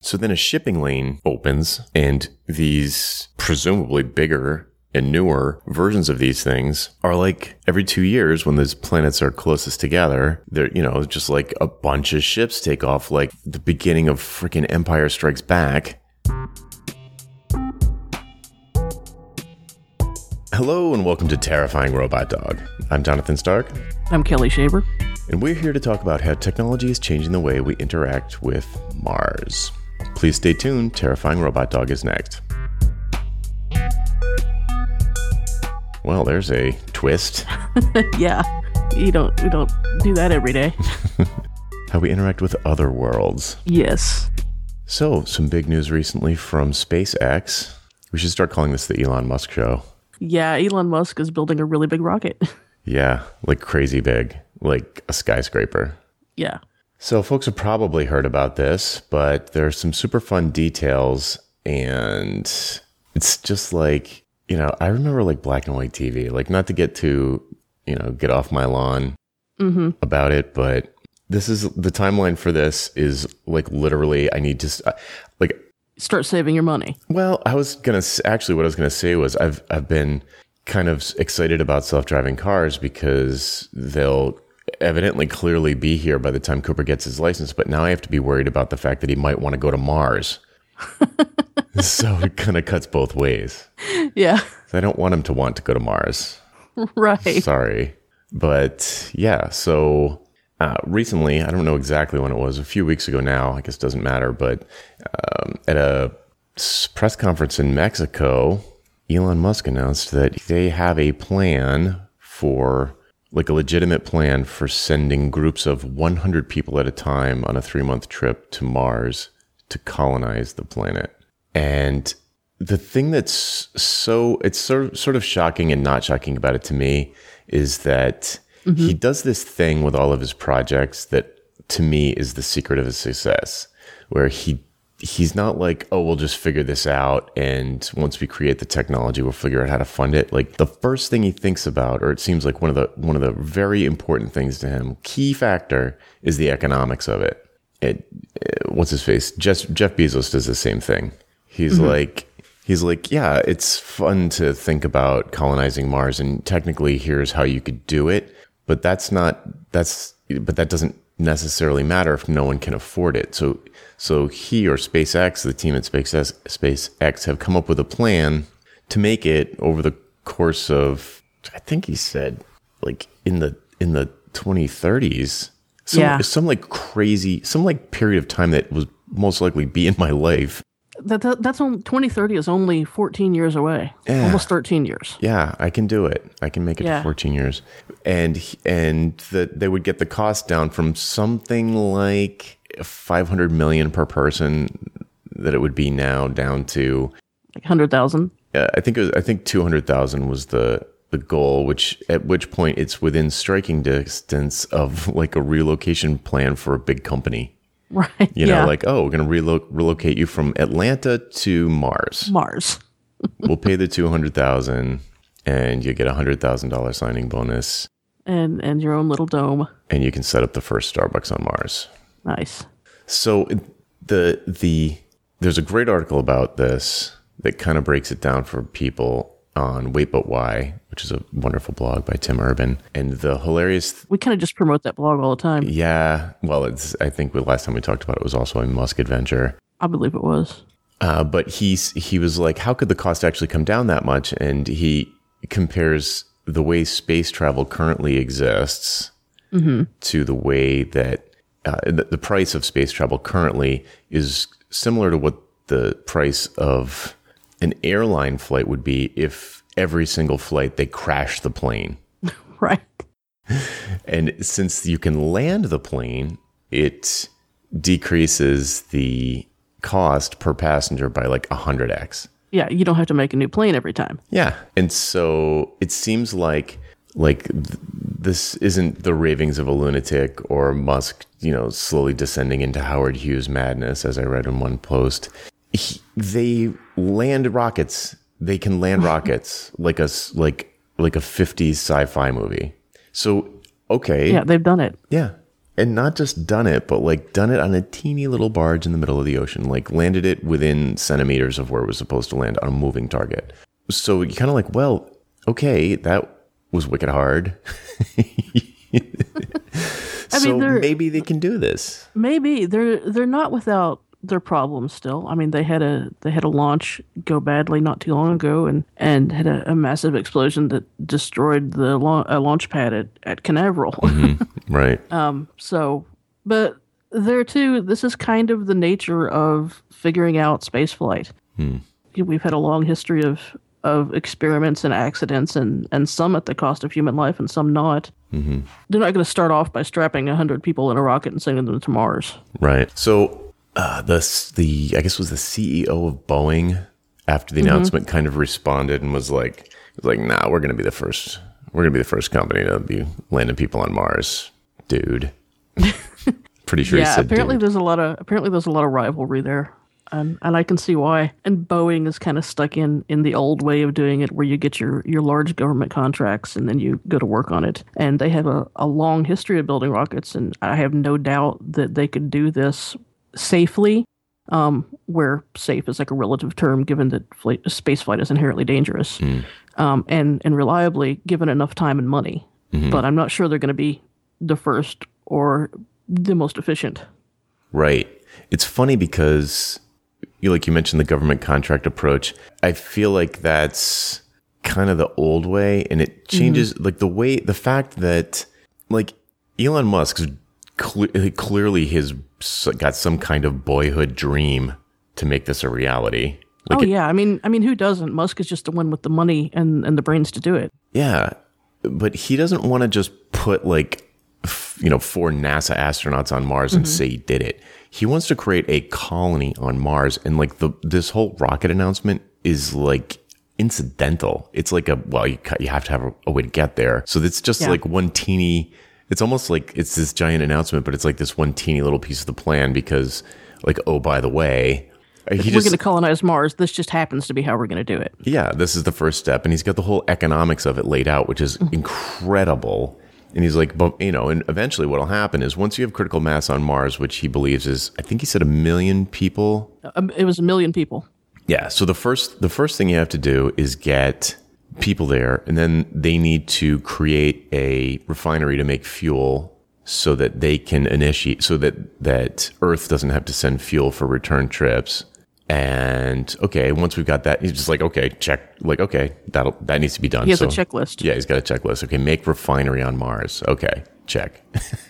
So then a shipping lane opens, and these presumably bigger and newer versions of these things are like every 2 years when those planets are closest together, they're, just like a bunch of ships take off, like the beginning of freaking Empire Strikes Back. Hello and welcome to Terrifying Robot Dog. I'm Jonathan Stark. I'm Kelly Shaver. And we're here to talk about how technology is changing the way we interact with Mars. Please stay tuned. Terrifying Robot Dog is next. Well, there's a twist. Yeah, we don't do that every day. How we interact with other worlds. Yes. So, some big news recently from SpaceX. We should start calling this the Elon Musk show. Yeah, Elon Musk is building a really big rocket. Yeah, like crazy big, like a skyscraper. Yeah. So folks have probably heard about this, but there's some super fun details, and it's just like, I remember like black and white TV, like not to get too, get off my lawn about it, but this is the timeline for this is like literally I need to start saving your money. Well, what I was going to say was I've been kind of excited about self-driving cars because they'll evidently clearly be here by the time Cooper gets his license, but now I have to be worried about the fact that he might want to go to Mars. So it kind of cuts both ways. Yeah. I don't want him to want to go to Mars. Right. Sorry. But yeah, so recently, I don't know exactly when it was, a few weeks ago now, I guess it doesn't matter, but at a press conference in Mexico, Elon Musk announced that they have a plan for, like a legitimate plan for sending groups of 100 people at a time on a 3-month trip to Mars to colonize the planet. And the thing that's it's sort of shocking and not shocking about it to me is that he does this thing with all of his projects that to me is the secret of his success, where he's not like, oh, we'll just figure this out, and once we create the technology, we'll figure out how to fund it. Like the first thing he thinks about, or it seems like one of the very important things to him, key factor, is the economics of it. What's his face? Jeff Bezos does the same thing. He's like, yeah, it's fun to think about colonizing Mars, and technically, here's how you could do it, but that doesn't necessarily matter if no one can afford it. So he or SpaceX, the team at SpaceX, have come up with a plan to make it over the course of, I think he said, like in the 2030s. Some like crazy, some like period of time that was most likely be in my life. That's on 2030 is only 14 years away. Yeah. Almost 13 years. Yeah, I can do it. I can make it to 14 years. And they would get the cost down from something like $500 million per person that it would be now down to like 100,000. I think 200,000 was the goal, at which point it's within striking distance of like a relocation plan for a big company. Right. Like, oh, we're going to relocate you from Atlanta to Mars. We'll pay the $200,000 and you get a $100,000 signing bonus. And your own little dome. And you can set up the first Starbucks on Mars. Nice. So there's a great article about this that kind of breaks it down for people on Wait But Why, which is a wonderful blog by Tim Urban. And the hilarious... We kind of just promote that blog all the time. Yeah. Well, I think the last time we talked about it was also a Musk adventure. I believe it was. But he was like, how could the cost actually come down that much? And he compares the way space travel currently exists to the way that the price of space travel currently is similar to what the price of an airline flight would be if every single flight they crash the plane. Right. And since you can land the plane, it decreases the cost per passenger by like 100x. Yeah, you don't have to make a new plane every time. Yeah. And so it seems like this isn't the ravings of a lunatic or Musk, slowly descending into Howard Hughes madness, as I read in one post. They land rockets. They can land rockets like a 50s sci-fi movie. So, okay. Yeah, they've done it. Yeah. And not just done it, but like done it on a teeny little barge in the middle of the ocean, like landed it within centimeters of where it was supposed to land on a moving target. So you kind of like, well, okay, that was wicked hard. So maybe they can do this. Maybe they're not without their problems still. I mean, they had a launch go badly not too long ago, and had a massive explosion that destroyed the launch pad at Canaveral. Mm-hmm. Right. But there too, this is kind of the nature of figuring out spaceflight. We've had a long history of experiments and accidents, and some at the cost of human life and some not. Mm-hmm. They're not going to start off by strapping 100 people in a rocket and sending them to Mars. Right. So I guess it was the CEO of Boeing after the announcement kind of responded and was like, nah, we're going to be the first. We're going to be the first company to be landing people on Mars, dude. Pretty sure he said apparently dude. there's a lot of rivalry there. And I can see why. And Boeing is kind of stuck in the old way of doing it, where you get your large government contracts and then you go to work on it. And they have a long history of building rockets, and I have no doubt that they could do this safely, where safe is like a relative term given that spaceflight is inherently dangerous, and reliably given enough time and money. Mm-hmm. But I'm not sure they're going to be the first or the most efficient. Right. It's funny because you mentioned the government contract approach. I feel like that's kind of the old way, and it changes the fact that like Elon Musk's clearly has got some kind of boyhood dream to make this a reality. I mean, who doesn't? Musk is just the one with the money and the brains to do it. Yeah, but he doesn't want to just put 4 NASA astronauts on Mars and say he did it. He wants to create a colony on Mars, and this whole rocket announcement is incidental. It's you have to have a way to get there. So it's just one teeny. It's almost like it's this giant announcement, but it's like this one teeny little piece of the plan because, oh, by the way, we're going to colonize Mars. This just happens to be how we're going to do it. Yeah, this is the first step, and he's got the whole economics of it laid out, which is incredible. And he's like, but and eventually what'll happen is once you have critical mass on Mars, which he believes is, I think he said 1 million people. It was 1 million people. Yeah. So the first thing you have to do is get people there, and then they need to create a refinery to make fuel so that they can initiate, so that Earth doesn't have to send fuel for return trips. And okay, once we've got that, he's just like, okay, check, okay, that needs to be done. He has a checklist. Yeah, he's got a checklist. Okay, make refinery on Mars. Okay, check.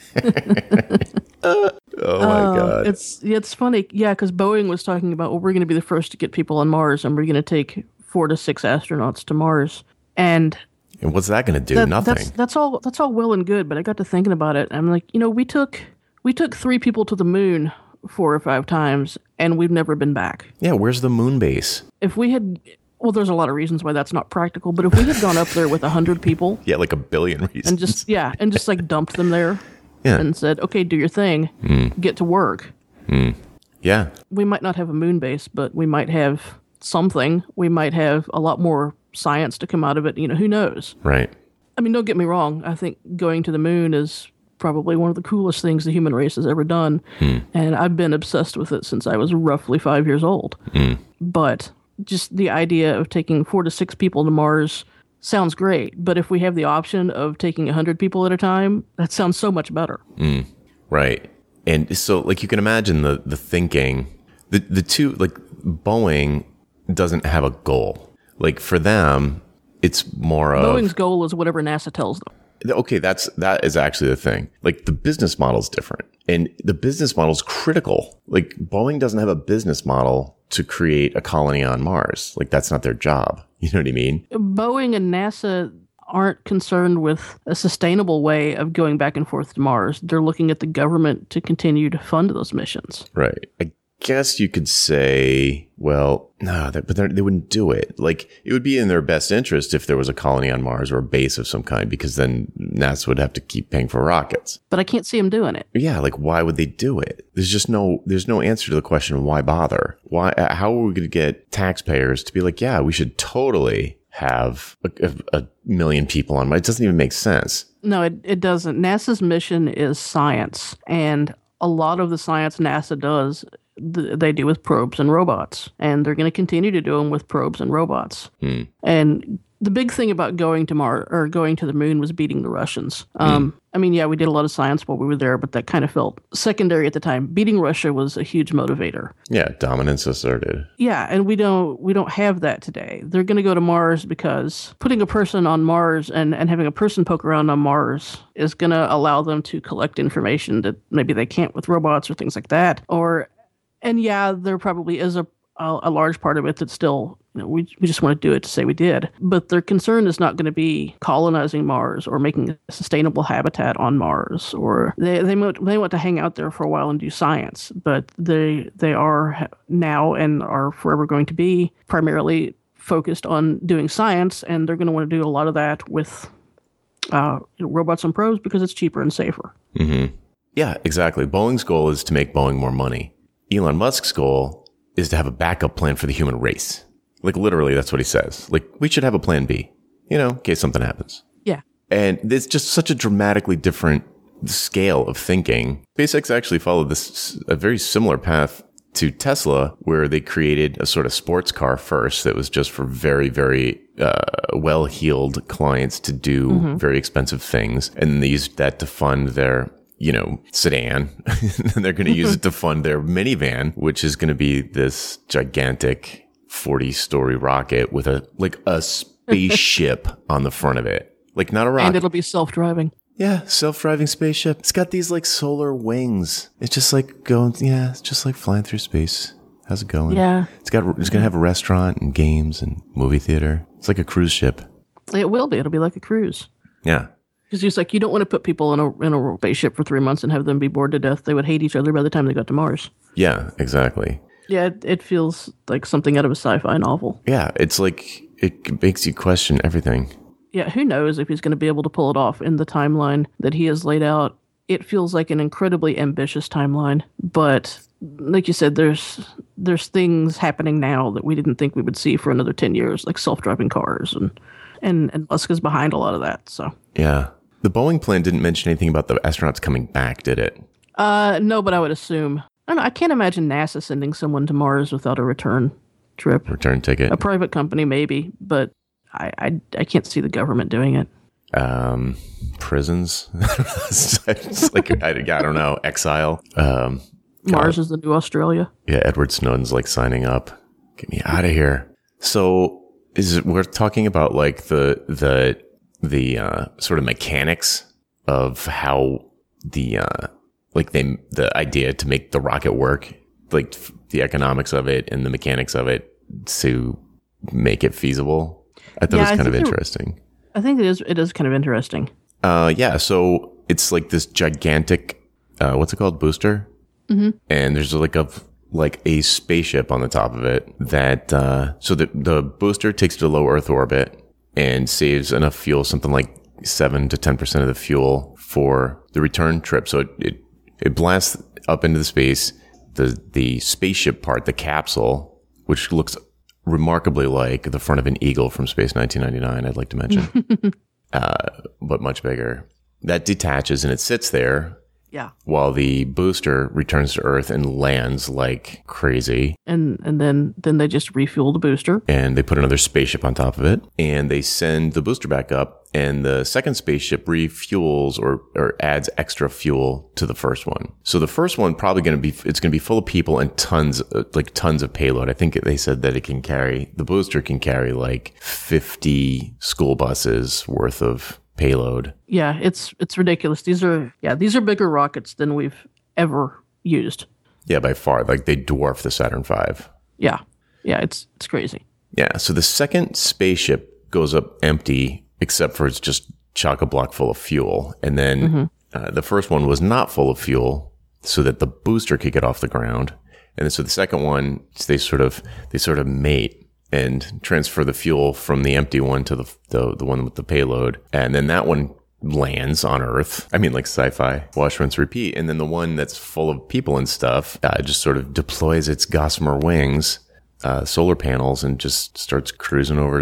Oh my God. It's funny. Yeah, because Boeing was talking about, we're going to be the first to get people on Mars, and we're going to take 4 to 6 astronauts to Mars. And what's that going to do? Nothing. That's all well and good, but I got to thinking about it. I'm like, we took 3 people to the moon 4 or 5 times, and we've never been back. Yeah, where's the moon base? If we had, there's a lot of reasons why that's not practical, but if we had gone up there with 100 people, yeah, 1 billion reasons, and just dumped them there, and said, okay, do your thing, get to work. Yeah, we might not have a moon base, but we might have something. We might have a lot more science to come out of it. Who knows? Right. I mean, don't get me wrong. I think going to the moon is probably one of the coolest things the human race has ever done. And I've been obsessed with it since I was roughly 5 years old. But just the idea of taking 4 to 6 people to Mars sounds great. But if we have the option of taking 100 people at a time, that sounds so much better. Right. And so, you can imagine the thinking, the two, Boeing doesn't have a goal. For them, it's more of... Boeing's goal is whatever NASA tells them. Okay, that is actually the thing. The business model is different, and the business model is critical. Boeing doesn't have a business model to create a colony on Mars. That's not their job. You know what I mean? Boeing and NASA aren't concerned with a sustainable way of going back and forth to Mars. They're looking at the government to continue to fund those missions. Right. I guess you could say, well, no, but they wouldn't do it. It would be in their best interest if there was a colony on Mars or a base of some kind, because then NASA would have to keep paying for rockets. But I can't see them doing it. Yeah, why would they do it? There's no answer to the question, why bother? How are we going to get taxpayers to be yeah, we should totally have a million people on Mars. It doesn't even make sense. No, it doesn't. NASA's mission is science, and a lot of the science NASA does, they do with probes and robots, and they're going to continue to do them with probes and robots. And the big thing about going to Mars or going to the moon was beating the Russians. I mean, yeah, we did a lot of science while we were there, but that kind of felt secondary at the time. Beating Russia was a huge motivator. Yeah, dominance asserted. Yeah, and we don't have that today. They're going to go to Mars because putting a person on Mars and having a person poke around on Mars is going to allow them to collect information that maybe they can't with robots or things like that. And yeah, there probably is a large part of it that's still, we just want to do it to say we did. But their concern is not going to be colonizing Mars or making a sustainable habitat on Mars, or they want to hang out there for a while and do science. But they are now and are forever going to be primarily focused on doing science, and they're going to want to do a lot of that with robots and probes because it's cheaper and safer. Mm-hmm. Yeah, exactly. Boeing's goal is to make Boeing more money. Elon Musk's goal is to have a backup plan for the human race. Like, literally, that's what he says. Like, we should have a plan B, in case something happens. Yeah. And it's just such a dramatically different scale of thinking. SpaceX actually followed a very similar path to Tesla, where they created a sort of sports car first that was just for very, very well-heeled clients to do very expensive things. And they used that to fund their sedan. And they're going to use it to fund their minivan, which is going to be this gigantic 40-story rocket with a spaceship on the front of it. Like, not a rocket. And it'll be self-driving. Yeah, self-driving spaceship. It's got these solar wings. It's just it's just like flying through space. How's it going? Yeah. It's going to have a restaurant and games and movie theater. It's like a cruise ship. It will be. It'll be like a cruise. Yeah. Because it's you don't want to put people in a spaceship for 3 months and have them be bored to death. They would hate each other by the time they got to Mars. Yeah, exactly. Yeah, it feels like something out of a sci-fi novel. Yeah, it's it makes you question everything. Yeah, who knows if he's going to be able to pull it off in the timeline that he has laid out. It feels like an incredibly ambitious timeline, but like you said, there's things happening now that we didn't think we would see for another 10 years, like self-driving cars, and Musk is behind a lot of that. So yeah. The Boeing plan didn't mention anything about the astronauts coming back, did it? No, but I would assume. I don't know. I can't imagine NASA sending someone to Mars without a return trip. Return ticket. A private company, maybe, but I can't see the government doing it. Prisons. It's I don't know. Exile. Mars is the new Australia. Yeah, Edward Snowden's signing up. Get me out of here. So we're talking about the sort of mechanics of how the idea to make the rocket work, the economics of it and the mechanics of it to make it feasible. I thought it was kind of interesting. I think it is kind of interesting. Yeah. So it's this gigantic, what's it called? Booster. Mm-hmm. And there's a spaceship on the top of it that, so the booster takes it to low Earth orbit and saves enough fuel, something like 7 to 10% of the fuel for the return trip. So it blasts up into the space. The spaceship part, the capsule, which looks remarkably like the front of an eagle from Space 1999, I'd like to mention, but much bigger. That detaches and it sits there. Yeah. While the booster returns to Earth and lands like crazy. And then they just refuel the booster. And they put another spaceship on top of it. And they send the booster back up. And the second spaceship refuels or adds extra fuel to the first one. So the first one probably going to be full of people and tons of payload. I think they said that the booster can carry 50 school buses worth of payload. Yeah, it's ridiculous. These are bigger rockets than we've ever used. Yeah, by far. They dwarf the Saturn V. Yeah, it's crazy. Yeah, so the second spaceship goes up empty, except for it's just chock-a-block full of fuel. And then the first one was not full of fuel, so that the booster could get off the ground. And then, so the second one, they sort of mate and transfer the fuel from the empty one to the one with the payload. And then that one lands on Earth. I mean, sci-fi, wash, rinse, repeat. And then the one that's full of people and stuff just sort of deploys its gossamer wings, solar panels, and just starts cruising over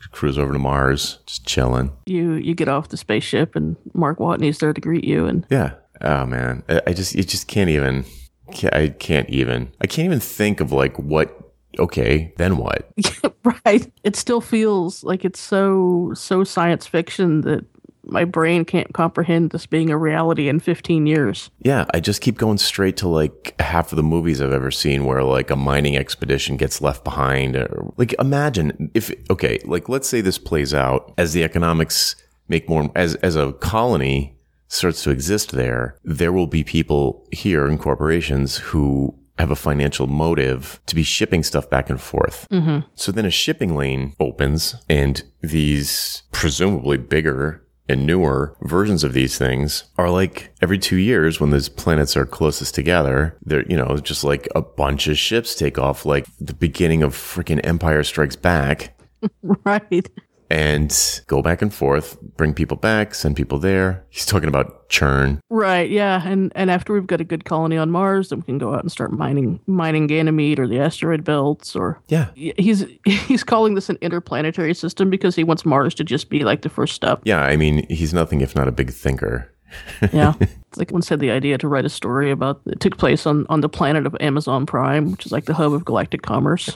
cruise over to Mars, just chilling. You get off the spaceship and Mark Watney's there to greet you, and Yeah. Oh man, you just can't even. I can't even think of like what. Okay, then what? right. It still feels like it's so science fiction that my brain can't comprehend this being a reality in 15 years. Yeah, I just keep going straight to like half of the movies I've ever seen where like a mining expedition gets left behind. Or, like imagine if, okay, like let's say this plays out as the economics make more, as a colony starts to exist there will be people here in corporations who have a financial motive to be shipping stuff back and forth. Mm-hmm. So then a shipping lane opens and these presumably bigger and newer versions of these things are like every 2 years when those planets are closest together, they're, just like a bunch of ships take off like the beginning of freaking Empire Strikes Back. Right. And go back and forth, bring people back, send people there. He's talking about churn. Right, yeah. And after we've got a good colony on Mars, then we can go out and start mining Ganymede or the asteroid belts. Or yeah. He's calling this an interplanetary system because he wants Mars to just be like the first step. Yeah, I mean, he's nothing if not a big thinker. Yeah. It's like once had the idea to write a story about it took place on the planet of Amazon Prime, which is like the hub of galactic commerce.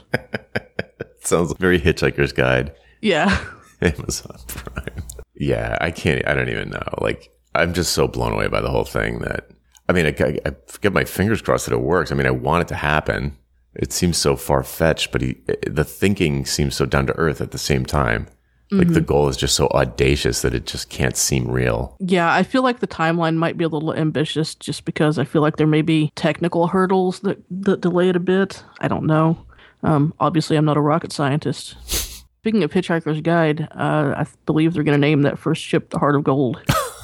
Sounds very Hitchhiker's Guide. Yeah. Amazon Prime. Yeah, I don't even know. Like, I'm just so blown away by the whole thing that, I mean, I get my fingers crossed that it works. I mean, I want it to happen. It seems so far-fetched, but the thinking seems so down to earth at the same time. Like, the goal is just so audacious that it just can't seem real. Yeah, I feel like the timeline might be a little ambitious just because I feel like there may be technical hurdles that delay it a bit. I don't know. Obviously, I'm not a rocket scientist. Speaking of Hitchhiker's Guide, I believe they're going to name that first ship the Heart of Gold.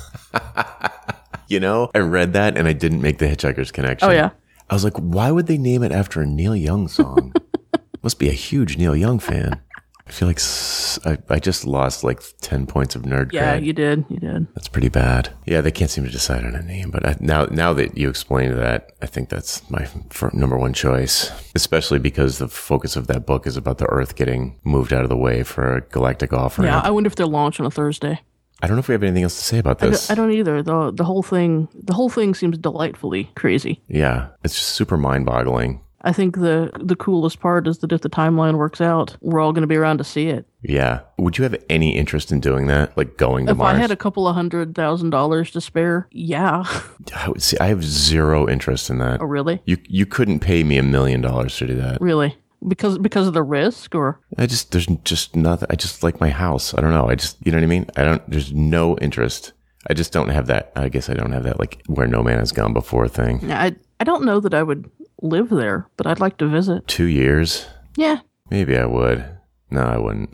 I read that and I didn't make the Hitchhiker's connection. Oh, yeah. I was like, why would they name it after a Neil Young song? Must be a huge Neil Young fan. I feel like I just lost like 10 points of nerd cred. Yeah, you did. That's pretty bad. Yeah, they can't seem to decide on a name. But now that you explained that, I think that's my number one choice. Especially because the focus of that book is about the Earth getting moved out of the way for a galactic offering. Yeah, I wonder if they'll launch on a Thursday. I don't know if we have anything else to say about this. I don't either. The whole thing seems delightfully crazy. Yeah, it's just super mind-boggling. I think the coolest part is that if the timeline works out, we're all going to be around to see it. Yeah. Would you have any interest in doing that? Like going to Mars? If I had a couple of $100,000 to spare, yeah. I have zero interest in that. Oh, really? You couldn't pay me $1 million to do that. Really? Because of the risk, or? There's just nothing. I just like my house. I don't know. You know what I mean? There's no interest. I just don't have that. I guess I don't have that like where no man has gone before thing. Yeah, I don't know that I would live there, but I'd like to visit. 2 years? Yeah. Maybe I would. No, I wouldn't.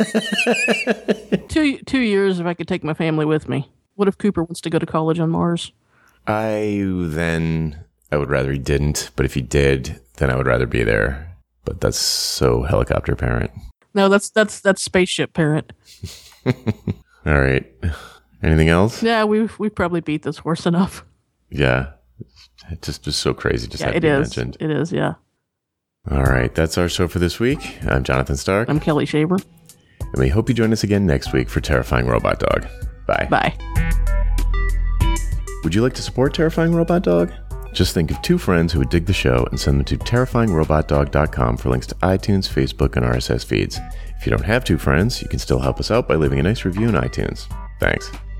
2 years if I could take my family with me. What if Cooper wants to go to college on Mars? I would rather he didn't, but if he did, then I would rather be there. But that's so helicopter parent. No, that's spaceship parent. All right. Anything else? Yeah, we've probably beat this horse enough. Yeah. It's just so crazy. Just had to be mentioned. It is, yeah. All right. That's our show for this week. I'm Jonathan Stark. I'm Kelly Shaver. And we hope you join us again next week for Terrifying Robot Dog. Bye. Bye. Would you like to support Terrifying Robot Dog? Just think of 2 friends who would dig the show and send them to terrifyingrobotdog.com for links to iTunes, Facebook, and RSS feeds. If you don't have 2 friends, you can still help us out by leaving a nice review in iTunes. Thanks.